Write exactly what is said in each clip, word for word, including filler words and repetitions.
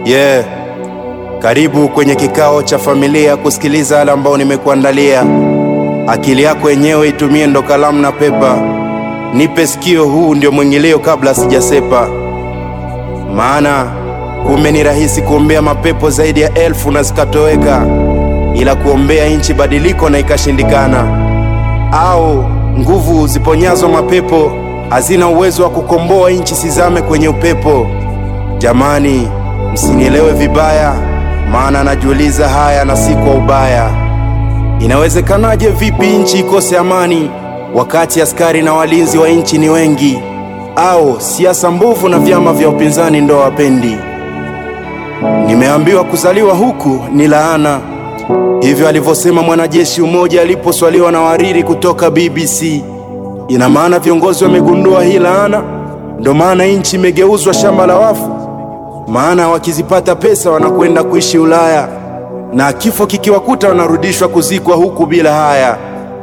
Yeah, karibu kwenye kikao cha familia kusikiliza yale ambao nimekuandalia. Akili yako yenyewe itumie ndo kalamu na pepa. Nipe sikio, huu ndio mwingilio kabla sijasepa. Maana kumbe ni rahisi kuombea mapepo zaidi ya elfu na zikatoweka, ila kuombea nchi badiliko na ikashindikana. Au nguvu ziponyazo mapepo hazina uwezo wa kukomboa nchi sizame kwenye upepo. Jamani, msinielewe vibaya, maana najiuliza haya na si kwa ubaya. Inawezekanaje vipi nchi ikose amani wakati askari na walinzi wa nchi ni wengi? Au siasa mbovu na vyama vya upinzani ndo wapendi? Nimeambiwa kuzaliwa huku ni laana, hivyo alivyosema mwanajeshi mmoja aliposwaliwa na wariri kutoka B B C. Ina maana viongozi wamegundua hii laana, ndo maana nchi imegeuzwa shamba la wafu. Maana wakizipata pesa wanakwenda kuishi Ulaya, na kifo kikiwakuta wanarudishwa kuzikwa huku bila haya.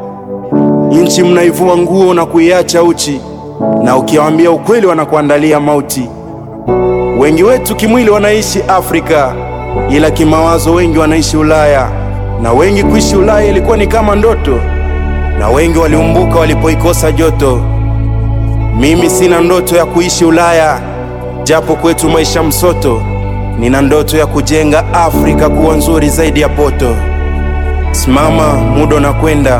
Nchi mnaivua nguo na kuiacha uchi, na ukiwaambia ukweli wanakuandalia mauti. Wengi wetu kimwili wanaishi Afrika, ila kimawazo wengi wanaishi Ulaya. Na wengi kuishi Ulaya ilikuwa ni kama ndoto, na wengi waliumbuka walipoikosa joto. Mimi sina ndoto ya kuishi Ulaya, japo kwetu maisha msoto. Nina ndoto ya kujenga Afrika kuwa nzuri zaidi ya poto. Simama, muda unakwenda.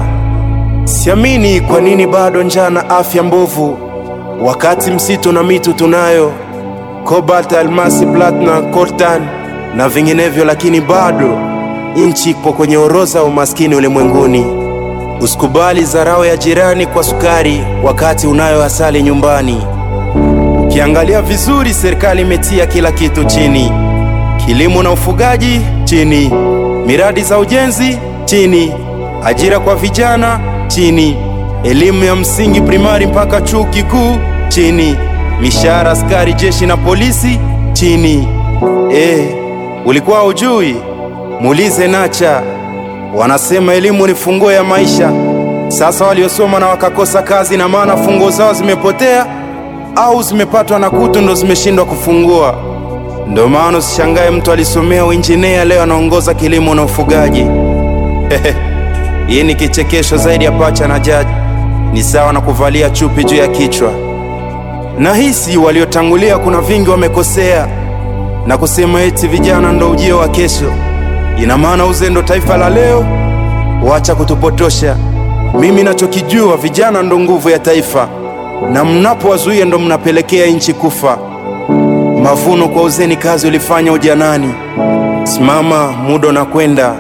Siamini kwa nini bado njaa na afya mbovu, wakati msitu na mitu tunayo, cobalt, almasi, platinum, coltan na vinginevyo, lakini bado nchi ipo kwenye orodha ya umaskini ulimwenguni. Usikubali dharau ya jirani kwa sukari wakati unayo asali nyumbani. Ukiangalia vizuri, serikali imetia kila kitu chini. Kilimo na ufugaji chini, miradi za ujenzi chini, ajira kwa vijana chini, elimu ya msingi primari mpaka chuo kikuu chini, mishahara askari jeshi na polisi chini. Eh, ulikuwa hujui? Muulize Nacha. Wanasema elimu ni funguo ya maisha. Sasa waliosoma na wakakosa kazi, na maana funguo zao zimepotea au zimepatwa na kutu ndo zimeshindwa kufungua. Ndo maana usishangae mtu alisomea uinjinia leo anaongoza kilimo na ufugaji. Hii ni kichekesho zaidi ya pacha na jaji. Ni sawa na kuvalia chupi juu ya kichwa. Na hisi waliotangulia kuna vingi wamekosea, na kusema eti vijana ndo ujio wa kesho. Ina maana uzendo taifa la leo. Wacha kutupotosha. Mimi nachokijua, vijana ndo nguvu ya taifa, na mnapowazuia ndo mnapelekea nchi kufa. Mavuno kwa uzeni, kazi ulifanya ujanani. Simama, muda unakwenda.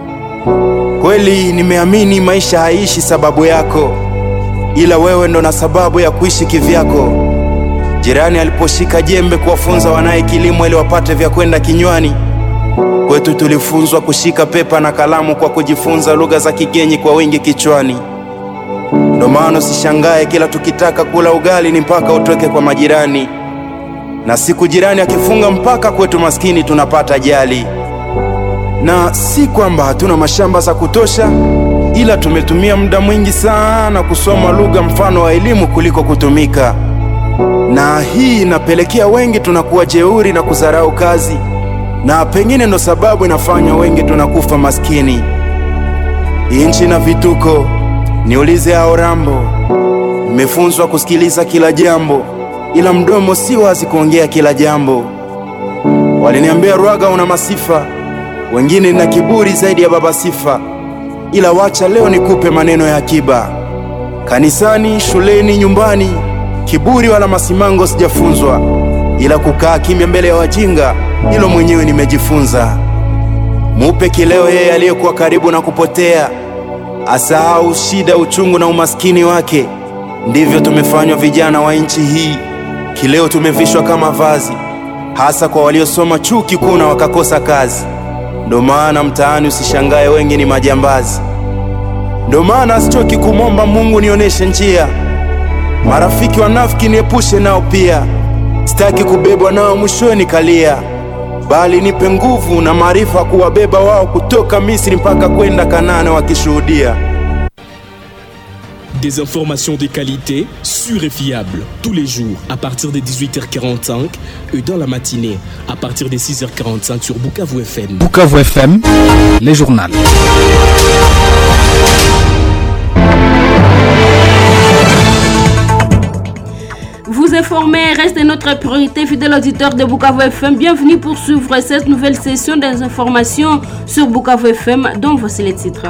Kweli nimeamini maisha haishi sababu yako, ila wewe ndo na sababu ya kuishi kivyako. Jirani aliposhika jembe kuwafunza wanaye kilimo ili wapate vya kwenda kinywani, kwetu tulifunzwa kushika pepa na kalamu kwa kujifunza lugha za kigeni kwa wingi kichwani. Ndo maana usishangae kila tukitaka kula ugali ni mpaka utoke kwa majirani, na siku jirani akifunga mpaka kwetu maskini tunapata jali. Na si kwamba hatuna mashamba za kutosha, ila tumetumia muda mwingi sana kusoma lugha mfano wa elimu kuliko kutumika. Na hii inapelekea wengi tunakuwa jeuri na kudharau kazi, na pengine ndo sababu inafanya wengi tunakufa maskini. Nchi na vituko. Niulize hao Rambo. Nimefunzwa kusikiliza kila jambo, ila mdomo si wazi kuongea kila jambo. Waliniambia Ruaga una masifa, wengine na kiburi zaidi ya baba sifa. Ila wacha leo nikupe maneno ya akiba. Kanisani, shuleni, nyumbani, kiburi wala masimango sijafunzwa, ila kukaa kimya mbele ya wajinga, hilo mwenyewe nimejifunza. Mupe kileo yeye aliyekuwa karibu na kupotea, asahau shida, uchungu na umaskini wake. Ndivyo tumefanywa vijana wa nchi hii. Kileo tumevishwa kama vazi, hasa kwa waliosoma chuo kikuu na wakakosa kazi. Ndo maana mtaani usishangae wengi ni majambazi. Ndo maana sichoki kumomba Mungu nioneshe njia. Marafiki wanafiki niepushe nao pia, sitaki kubebwa nao mwishowe kalia, bali nipe nguvu na maarifa kuwabeba wao kutoka Misri mpaka kwenda Kanaani wakishuhudia. Des informations de qualité, sûres et fiables, tous les jours à partir de dix-huit heures quarante-cinq et dans la matinée à partir de six heures quarante-cinq sur Bukavu F M. Bukavu F M, les journaux. Vous informer reste notre priorité, fidèle auditeur de Bukavu F M. Bienvenue pour suivre cette nouvelle session des informations sur Bukavu F M, dont voici les titres.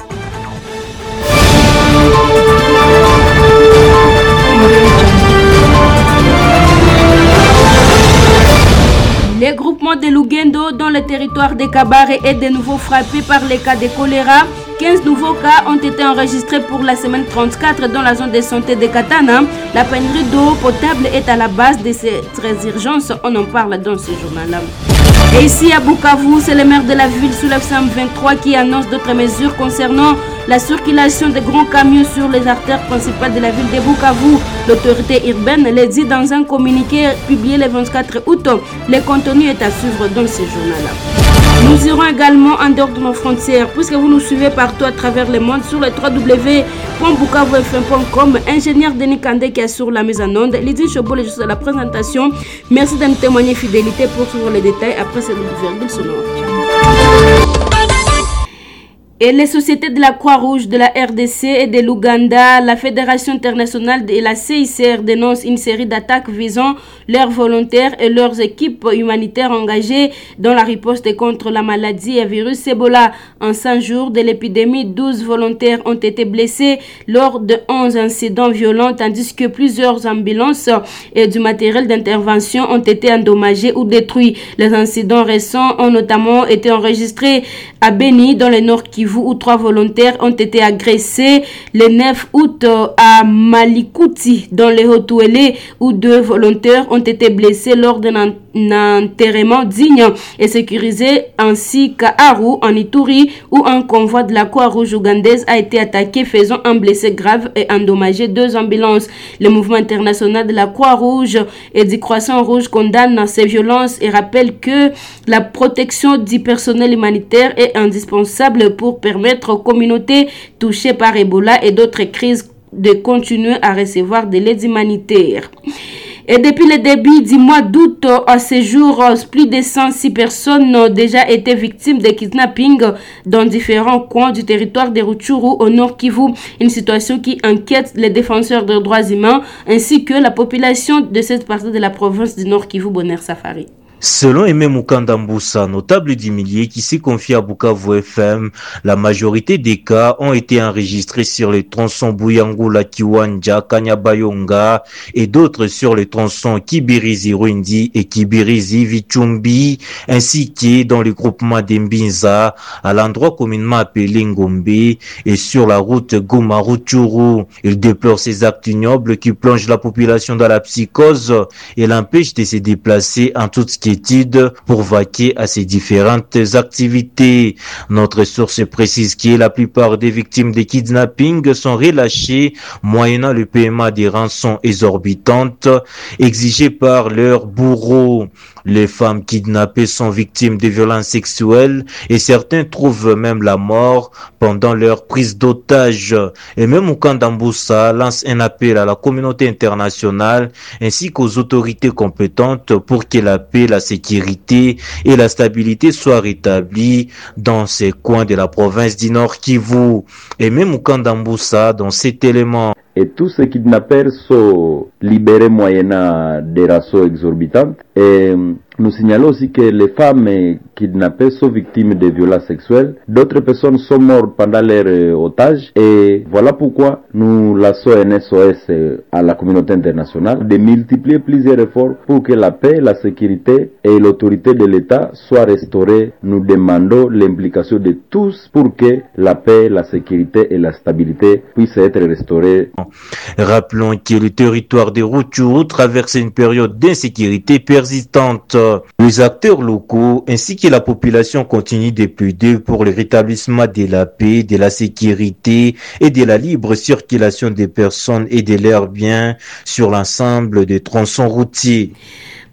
Les groupements de Lugendo dans le territoire de Kabare est de nouveau frappé par les cas de choléra. quinze nouveaux cas ont été enregistrés pour la semaine trente-quatre dans la zone de santé de Katana. La pénurie d'eau potable est à la base de ces urgences. On en parle dans ce journal-là. Et ici à Bukavu, c'est le maire de la ville sous neuf cent vingt-trois qui annonce d'autres mesures concernant la circulation des grands camions sur les artères principales de la ville de Bukavu. L'autorité urbaine le dit dans un communiqué publié le vingt-quatre août. Le contenu est à suivre dans ce journal-là. Nous irons également en dehors de nos frontières puisque vous nous suivez partout à travers le monde sur le w w w point bukavu f m point com. Ingénieur Denis Kandé qui assure la mise en onde. Lydie Chobol est juste à la présentation. Merci de nous témoigner fidélité pour suivre les détails après cette virgule sonore. Et les sociétés de la Croix-Rouge, de la R D C et de l'Ouganda, la Fédération internationale et la C I C R dénoncent une série d'attaques visant leurs volontaires et leurs équipes humanitaires engagées dans la riposte contre la maladie et virus Ebola. En cinq jours de l'épidémie, douze volontaires ont été blessés lors de onze incidents violents, tandis que plusieurs ambulances et du matériel d'intervention ont été endommagés ou détruits. Les incidents récents ont notamment été enregistrés à Beni, dans le nord Kivu, où trois volontaires ont été agressés le neuf août, à Malikouti dans le Haut-Ouélé, où deux volontaires ont été blessés lors d'un enterrement digne et sécurisé, ainsi qu'à Aru en Ituri, où un convoi de la Croix-Rouge ougandaise a été attaqué, faisant un blessé grave et endommagé deux ambulances. Le mouvement international de la Croix-Rouge et du Croissant-Rouge condamne ces violences et rappelle que la protection du personnel humanitaire est indispensable pour permettre aux communautés touchées par Ebola et d'autres crises de continuer à recevoir de l'aide humanitaire. Et depuis le début du mois d'août à ce jour, plus de cent six personnes ont déjà été victimes de kidnapping dans différents coins du territoire de Rutshuru au nord Kivu. Une situation qui inquiète les défenseurs des droits humains ainsi que la population de cette partie de la province du nord Kivu, Bonheur Safari. Selon Aimé Mukanda Mboussa, notable du milieu qui s'est confié à Bukavu F M, la majorité des cas ont été enregistrés sur les tronçons Buyangula, Kiwanja, Kanyabayonga et d'autres sur les tronçons Kibirizi Rundi et Kibirizi Vichumbi, ainsi que dans le groupement d'Embinza, à l'endroit communément appelé Ngombe et sur la route Goma-Rutshuru. Il déplore ces actes ignobles qui plongent la population dans la psychose et l'empêchent de se déplacer en toute quiétude pour vaquer à ces différentes activités. Notre source précise que la plupart des victimes de kidnapping sont relâchées moyennant le paiement des rançons exorbitantes exigées par leurs bourreaux. Les femmes kidnappées sont victimes de violences sexuelles et certains trouvent même la mort pendant leur prise d'otage. Et même Mukanda Mboussa lance un appel à la communauté internationale ainsi qu'aux autorités compétentes pour que la paix, la sécurité et la stabilité soient rétablies dans ces coins de la province du Nord Kivu. Et même Mukanda Mboussa dans cet élément. Et tous ces kidnappeurs sont libérés moyennant des rançons exorbitantes. Et nous signalons aussi que les femmes kidnappées sont victimes de violences sexuelles. D'autres personnes sont mortes pendant leur otage. Et voilà pourquoi nous lançons un S O S à la communauté internationale de multiplier plusieurs efforts pour que la paix, la sécurité et l'autorité de l'État soient restaurées. Nous demandons l'implication de tous pour que la paix, la sécurité et la stabilité puissent être restaurées. Rappelons que le territoire de Rutshuru traverse une période d'insécurité persistante. Les acteurs locaux ainsi que la population continuent de plaider pour le rétablissement de la paix, de la sécurité et de la libre circulation des personnes et de leurs biens sur l'ensemble des tronçons routiers.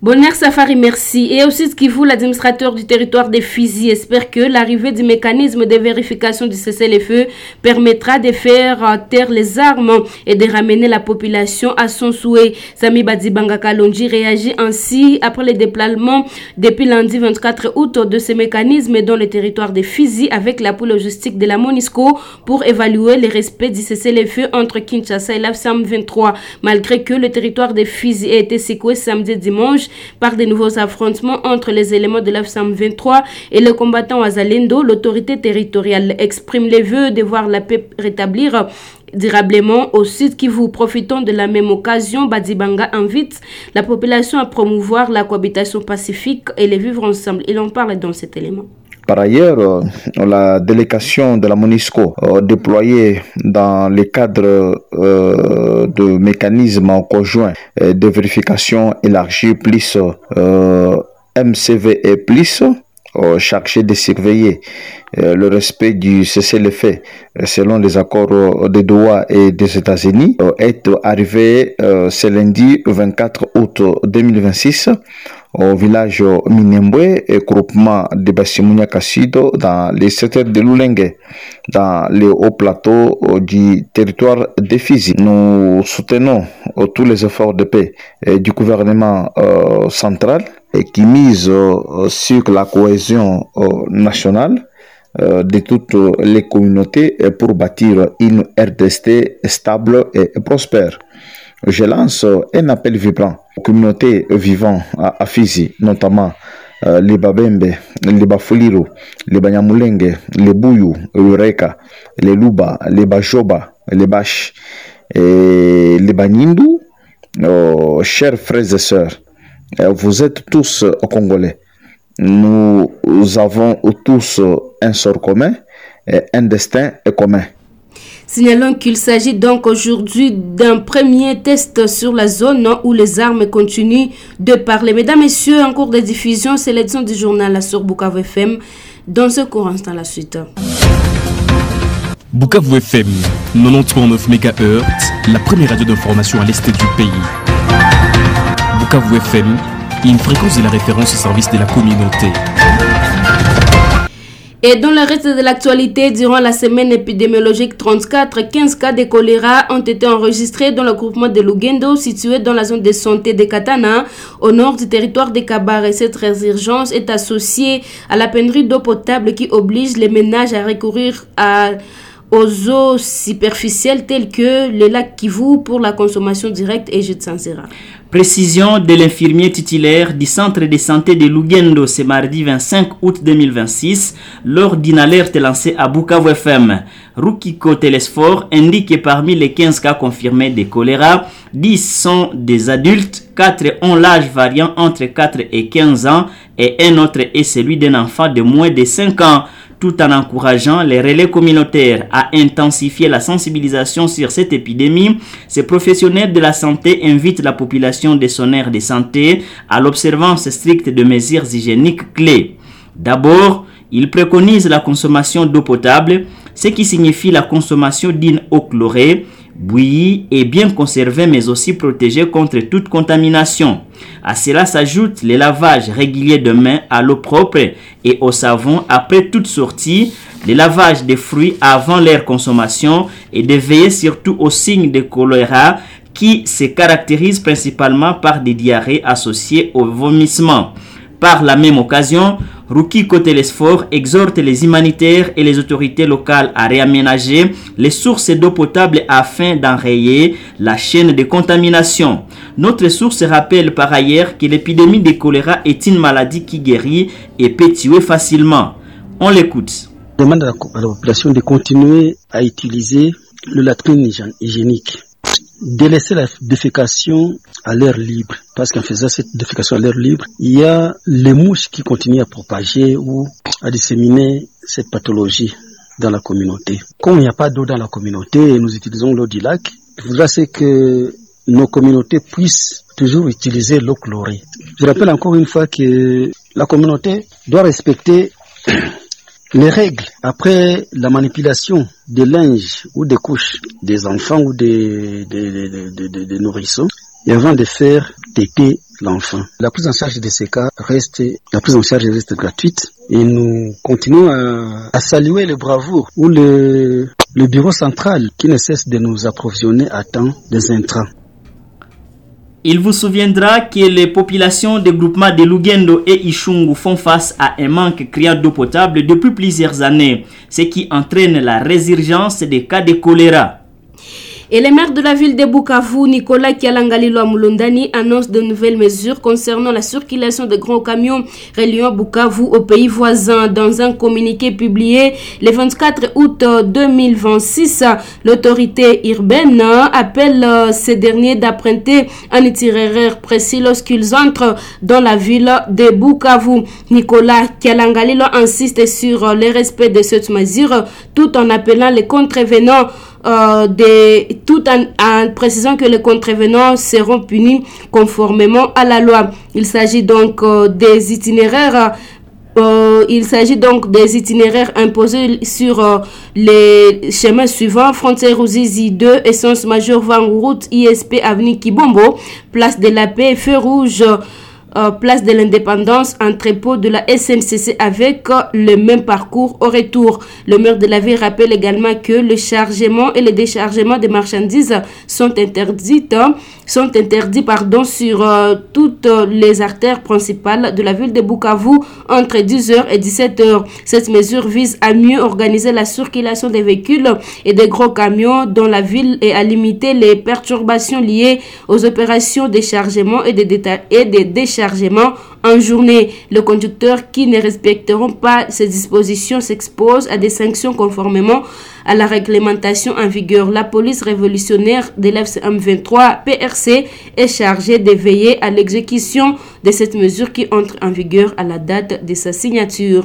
Bonheur Safari, merci. Et aussi ce qui vous, l'administrateur du territoire de Fizi, espère que l'arrivée du mécanisme de vérification du cessez-le-feu permettra de faire taire les armes et de ramener la population à son souhait. Sami Badibanga Kalonji réagit ainsi après le déploiement depuis lundi vingt-quatre août de ce mécanisme dans le territoire de Fizi avec l'appui logistique de la MONUSCO pour évaluer le respect du cessez-le-feu entre Kinshasa et l'A F S A M vingt-trois. Malgré que le territoire de Fizi a été secoué samedi et dimanche par de nouveaux affrontements entre les éléments de l'A F S A M vingt-trois et les combattants Wazalendo, l'autorité territoriale exprime les vœux de voir la paix rétablir durablement au Sud Kivu. Profitant de la même occasion, Badibanga invite la population à promouvoir la cohabitation pacifique et les vivre ensemble. Il en parle dans cet élément. Par ailleurs, la délégation de la MONUSCO euh, déployée dans le cadre euh, de mécanismes conjoints euh, de vérification élargie plus euh, M C V E plus, euh, chargé de surveiller euh, le respect du cessez-le-feu selon les accords de Doha et des États-Unis, euh, est arrivé euh, ce lundi vingt-quatre août deux mille vingt-six au village Minembwe et groupement de Basimounia Kassido dans les secteurs de Lulenge, dans les hauts plateaux du territoire de Fizi. Nous soutenons tous les efforts de paix du gouvernement euh, central et qui mise euh, sur la cohésion euh, nationale euh, de toutes les communautés pour bâtir une R D C stable et prospère. Je lance un appel vibrant aux communautés vivant à, à Fizi, notamment euh, les Babembe, les Bafuliro, les Banyamulenge, les Bouyou, les Reka, les Luba, les Bajoba, les Bash et les Banyindu. Euh, chers frères et sœurs, euh, vous êtes tous Congolais. Nous avons tous un sort commun et un destin commun. Signalons qu'il s'agit donc aujourd'hui d'un premier test sur la zone où les armes continuent de parler. Mesdames, Messieurs, en cours de diffusion, c'est l'édition du journal sur Bukavu F M. Dans ce court instant, la suite. Bukavu F M, quatre-vingt-dix virgule neuf mégahertz, la première radio d'information à l'est du pays. Bukavu F M, une fréquence de la référence au service de la communauté. Et dans le reste de l'actualité, durant la semaine épidémiologique trente-quatre, quinze cas de choléra ont été enregistrés dans le groupement de Lugendo, situé dans la zone de santé de Katana, au nord du territoire de Kabare. Cette résurgence est associée à la pénurie d'eau potable qui oblige les ménages à recourir à, aux eaux superficielles telles que le lac Kivu pour la consommation directe et jus de Sansera. Précision de l'infirmier titulaire du centre de santé de Lugendo ce mardi vingt-cinq août deux mille vingt-six lors d'une alerte lancée à Bukavu F M. Rukiko Telesfor indique que parmi les quinze cas confirmés de choléra, dix sont des adultes, quatre ont l'âge variant entre quatre et quinze ans et un autre est celui d'un enfant de moins de cinq ans. Tout en encourageant les relais communautaires à intensifier la sensibilisation sur cette épidémie, ces professionnels de la santé invitent la population de son aire de santé à l'observance stricte de mesures hygiéniques clés. D'abord, ils préconisent la consommation d'eau potable, ce qui signifie la consommation d'une eau chlorée, bouillie et bien conservée, mais aussi protégée contre toute contamination. À cela s'ajoute le lavage régulier de mains à l'eau propre et au savon après toute sortie, le lavage des fruits avant leur consommation et de veiller surtout aux signes de choléra qui se caractérisent principalement par des diarrhées associées au vomissement. Par la même occasion, Rukiko Telesfor exhorte les humanitaires et les autorités locales à réaménager les sources d'eau potable afin d'enrayer la chaîne de contamination. Notre source rappelle par ailleurs que l'épidémie de choléra est une maladie qui guérit et peut tuer facilement. On l'écoute. On demande à la population de continuer à utiliser le latrine hygiénique, de laisser la défécation à l'air libre, parce qu'en faisant cette défécation à l'air libre, il y a les mouches qui continuent à propager ou à disséminer cette pathologie dans la communauté. Comme il n'y a pas d'eau dans la communauté et nous utilisons l'eau du lac, il faudra c'est que nos communautés puissent toujours utiliser l'eau chlorée. Je rappelle encore une fois que la communauté doit respecter les règles après la manipulation des linges ou des couches des enfants ou des, des, des, des, des, des nourrissons, et avant de faire d'aider l'enfant. La prise en charge de ces cas reste, la prise en charge reste gratuite et nous continuons à, à saluer le bravoure ou le, le bureau central qui ne cesse de nous approvisionner à temps des intrants. Il vous souviendra que les populations des groupements de Lugendo et Ishungu font face à un manque criant d'eau potable depuis plusieurs années, ce qui entraîne la résurgence des cas de choléra. Et le maire de la ville de Bukavu, Nicolas Kialangalilo Amulondani, annonce de nouvelles mesures concernant la circulation de grands camions reliant Bukavu aux pays voisins. Dans un communiqué publié le vingt-quatre août deux mille vingt-six, l'autorité urbaine appelle ces derniers d'emprunter un itinéraire précis lorsqu'ils entrent dans la ville de Bukavu. Nicolas Kialangalilo insiste sur le respect de cette mesure tout en appelant les contrevenants Euh, de, tout en, en précisant que les contrevenants seront punis conformément à la loi. Il s'agit donc euh, des itinéraires euh, il s'agit donc des itinéraires imposés sur euh, les chemins suivants: Frontière Ruzizi deux, Essence Major Van Route, I S P Avenue Kibombo, Place de la Paix, Feu Rouge, Euh, place de l'Indépendance, entrepôt de la S N C C avec euh, le même parcours au retour. Le maire de la ville rappelle également que le chargement et le déchargement des marchandises sont interdits, hein, sont interdits pardon, sur euh, toutes les artères principales de la ville de Bukavu entre dix heures et dix-sept heures. Cette mesure vise à mieux organiser la circulation des véhicules et des gros camions dans la ville et à limiter les perturbations liées aux opérations de chargement et de, déta- et de déchargement en journée. Les conducteurs qui ne respecteront pas ces dispositions s'exposent à des sanctions conformément à la réglementation en vigueur. La police révolutionnaire de l'F C M vingt-trois P R C est chargée de veiller à l'exécution de cette mesure qui entre en vigueur à la date de sa signature.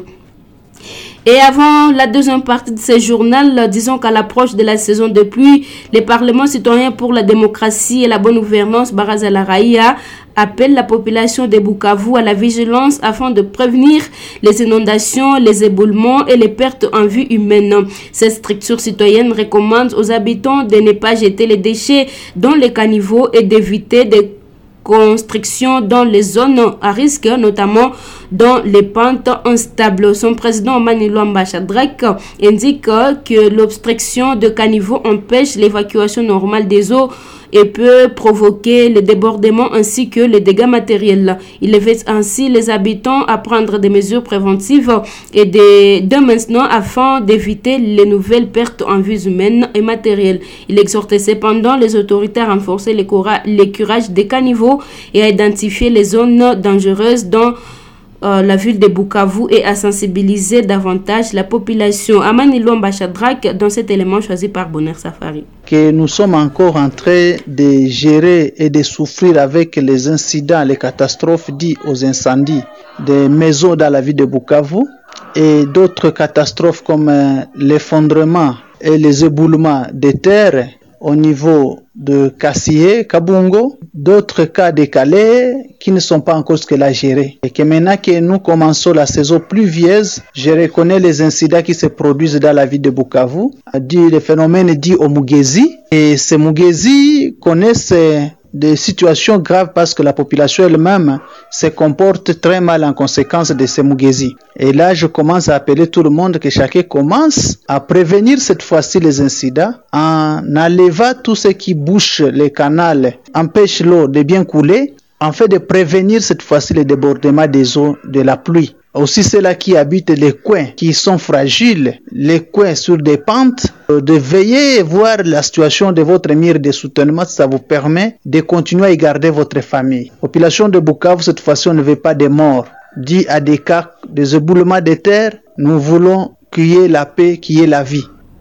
Et avant la deuxième partie de ce journal, disons qu'à l'approche de la saison de pluie, le Parlement citoyen pour la démocratie et la bonne gouvernance, Baraza la Raïa, appelle la population de Bukavu à la vigilance afin de prévenir les inondations, les éboulements et les pertes en vie humaine. Cette structure citoyenne recommande aux habitants de ne pas jeter les déchets dans les caniveaux et d'éviter des construction dans les zones à risque, notamment dans les pentes instables. Son président Manilo Ambachadrak indique que l'obstruction de caniveaux empêche l'évacuation normale des eaux et peut provoquer le débordement ainsi que les dégâts matériels. Il invite ainsi les habitants à prendre des mesures préventives et de, de maintenant afin d'éviter les nouvelles pertes en vies humaines et matérielles. Il exhorte cependant les autorités à renforcer les, coura- les curages des caniveaux et à identifier les zones dangereuses dans Euh, la ville de Bukavu et à sensibiliser davantage la population. Amani Lomba Chadrak dans cet élément choisi par Bonheur Safari. Que nous sommes encore en train de gérer et de souffrir avec les incidents, les catastrophes dites aux incendies des maisons dans la ville de Bukavu et d'autres catastrophes comme euh, l'effondrement et les éboulements des terres au niveau de Kassié, Kabungo, d'autres cas décalés qui ne sont pas encore ce qu'elle a géré. Et que maintenant que nous commençons la saison pluvieuse, je reconnais les incidents qui se produisent dans la ville de Bukavu, dit les phénomènes dits au Mugezi. Et ces Mugezi connaissent des situations graves parce que la population elle-même se comporte très mal en conséquence de ces Mugezi. Et là, je commence à appeler tout le monde que chacun commence à prévenir cette fois-ci les incidents en enlevant tout ce qui bouche les canaux, empêche l'eau de bien couler, en fait de prévenir cette fois-ci le débordement des eaux de la pluie. Aussi ceux-là qui habitent les coins qui sont fragiles, les coins sur des pentes, de veiller et voir la situation de votre mur de soutènement, ça vous permet de continuer à y garder votre famille. Population de Bukavu, cette fois-ci, on ne veut pas de morts. Dit à des cas des éboulements de terre, nous voulons qu'il y ait la paix, qu'il y ait la vie.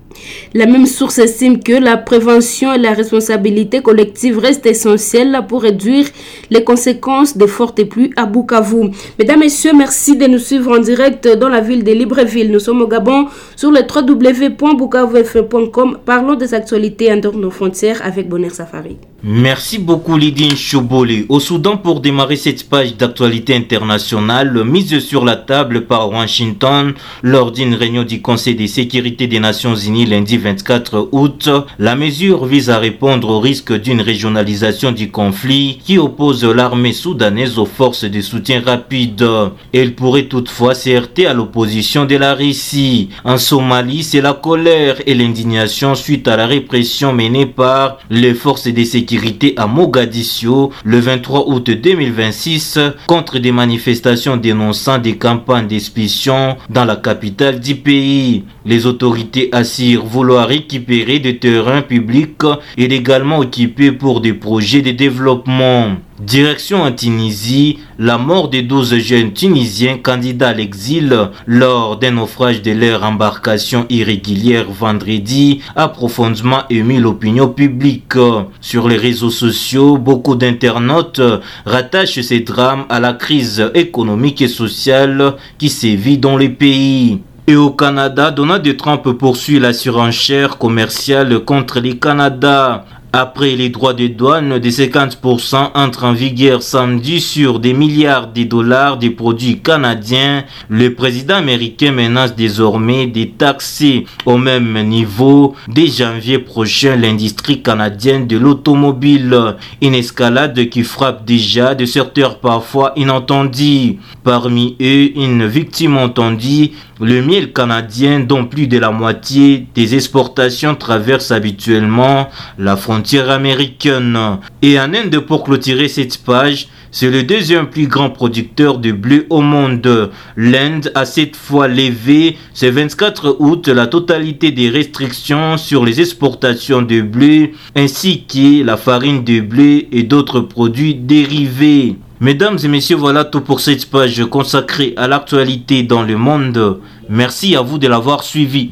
La même source estime que la prévention et la responsabilité collective restent essentielles pour réduire les conséquences des fortes pluies à Bukavu. Mesdames, Messieurs, merci de nous suivre en direct dans la ville de Libreville. Nous sommes au Gabon sur le w w w point bukavu f m point com. Parlons des actualités en dehors de nos frontières avec Bonheur Safari. Merci beaucoup Lydine Chobole. Au Soudan, pour démarrer cette page d'actualité internationale, mise sur la table par Washington lors d'une réunion du Conseil de sécurité des Nations Unies lundi vingt-quatre août, la mesure vise à répondre au risque d'une régionalisation du conflit qui oppose l'armée soudanaise aux forces de soutien rapide. Elle pourrait toutefois se heurter à l'opposition de la Russie. En Somalie, c'est la colère et l'indignation suite à la répression menée par les forces de sécurité à Mogadiscio le vingt-trois août deux mille vingt-six contre des manifestations dénonçant des campagnes d'espion dans la capitale du pays. Les autorités assurent vouloir récupérer des terrains publics et également occupés pour des projets de développement. Direction en Tunisie, la mort de douze jeunes Tunisiens candidats à l'exil lors d'un naufrage de leur embarcation irrégulière vendredi a profondément ému l'opinion publique. Sur les réseaux sociaux, beaucoup d'internautes rattachent ces drames à la crise économique et sociale qui sévit dans le pays. Et au Canada, Donald Trump poursuit la surenchère commerciale contre le Canada. Après les droits de douane de cinquante pour cent entrent en vigueur samedi sur des milliards de dollars de produits canadiens, le président américain menace désormais de taxer au même niveau dès janvier prochain l'industrie canadienne de l'automobile. Une escalade qui frappe déjà de secteurs parfois inattendus. Parmi eux, une victime entendue, le miel canadien dont plus de la moitié des exportations traversent habituellement la frontière américaine. Et en Inde, pour clôturer cette page, c'est le deuxième plus grand producteur de blé au monde. L'Inde a cette fois levé ce vingt-quatre août la totalité des restrictions sur les exportations de blé ainsi que la farine de blé et d'autres produits dérivés. Mesdames et messieurs, voilà tout pour cette page consacrée à l'actualité dans le monde. Merci à vous de l'avoir suivi.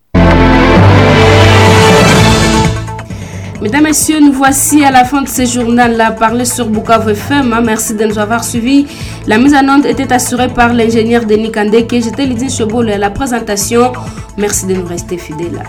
Mesdames et messieurs, nous voici à la fin de ce journal-là parlé sur Bukavu F M. Merci de nous avoir suivis. La mise en onde était assurée par l'ingénieur Denis Kandeke. J'étais Lydine Chobole à la présentation. Merci de nous rester fidèles.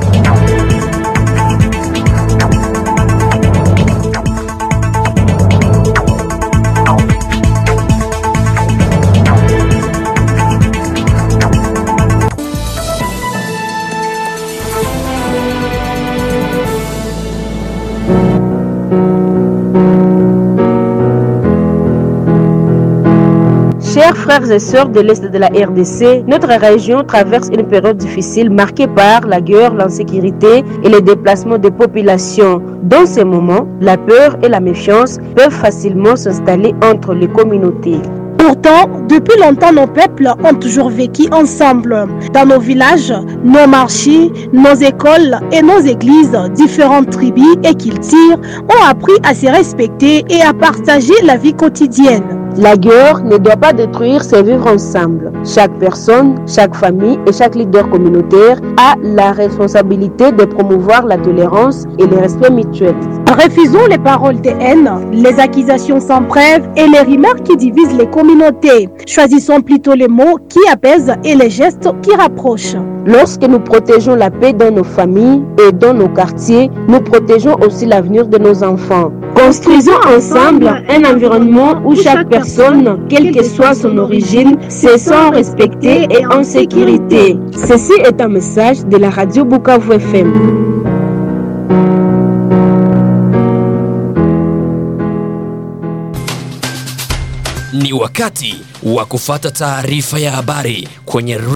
Chers frères et sœurs de l'Est de la R D C, notre région traverse une période difficile marquée par la guerre, l'insécurité et les déplacements des populations. Dans ces moments, la peur et la méfiance peuvent facilement s'installer entre les communautés. Pourtant, depuis longtemps, nos peuples ont toujours vécu ensemble. Dans nos villages, nos marchés, nos écoles et nos églises, différentes tribus et cultures ont appris à se respecter et à partager la vie quotidienne. La guerre ne doit pas détruire ces vivre ensemble. Chaque personne, chaque famille et chaque leader communautaire a la responsabilité de promouvoir la tolérance et le respect mutuel. Refusons les paroles de haine, les accusations sans preuve et les rumeurs qui divisent les communautés. Choisissons plutôt les mots qui apaisent et les gestes qui rapprochent. Lorsque nous protégeons la paix dans nos familles et dans nos quartiers, nous protégeons aussi l'avenir de nos enfants. Construisons ensemble un environnement où chaque personne, quelle que soit son origine, se sent respectée et en sécurité. Ceci est un message de la radio Bukavu F M. Ni wakati wa kufata taarifa ya habari kwenye